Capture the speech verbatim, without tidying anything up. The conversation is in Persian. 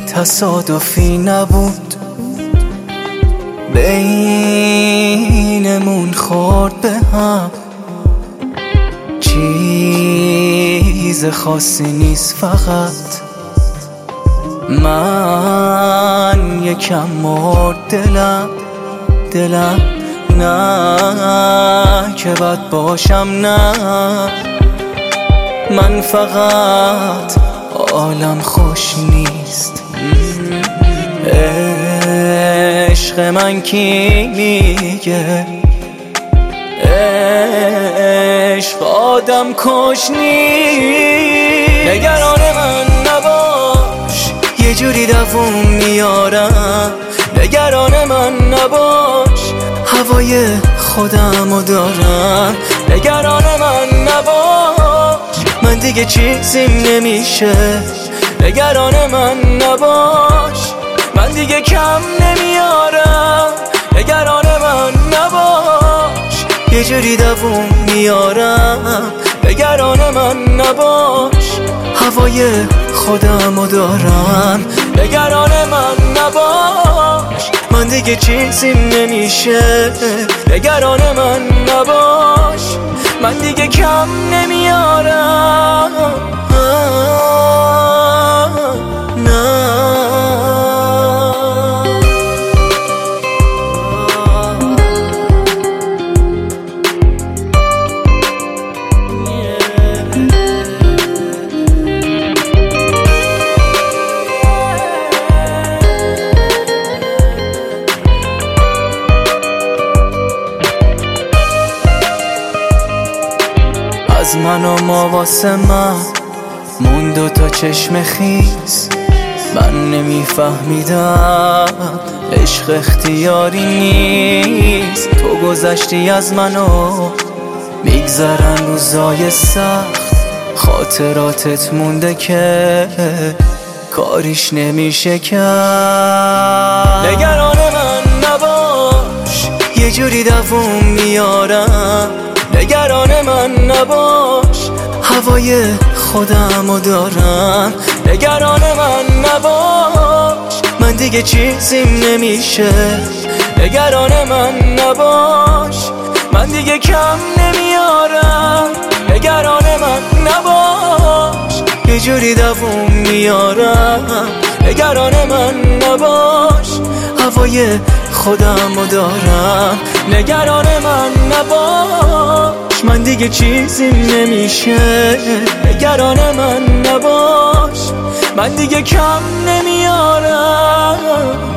تصادفی نبود، بینمون خورد به هم. چیز خاصی نیست، فقط من یکم مرد دلم دلم نه که بد باشم، نه من فقط عالم خوش نیست. عشق من کی میگه عشق آدم کش نیست؟ نگران من نباش، یه جوری دووم میارم. نگران من نباش، هوای خودمو دارم. نگران من نباش، من دیگه چیزیم نمیشه. نگران من نباش، من دیگه کم نمیارم. نگران من نباش، یه جوری دووم میارم. نگران من نباش، هوای خودمو دارم. نگران من نباش، من دیگه چیزیم نمیشه. نگران من نباش، من دیگه کم نمیارم. از من و ما واسه من مون دو تا چشم خیز. من نمیفهمیدم عشق اختیاری نیست. تو گذشتی از منو، میگذرن روزای سخت. خاطراتت مونده که کاریش نمیشه کرد. نگران من نباش، یه جوری دووم میارم. نگران من نباش، هوای خودمو دارم. نگران من نباش، من دیگه چیزیم نمیشه. نگران من نباش، من دیگه کم نمیارم. نگران من نباش، یه جوری دووم میارم. نگران من نباش، هوای خودمو دارم. نگران من نباش، من دیگه چیزیم نمیشه. نگران من نباش، من دیگه کم نمیارم.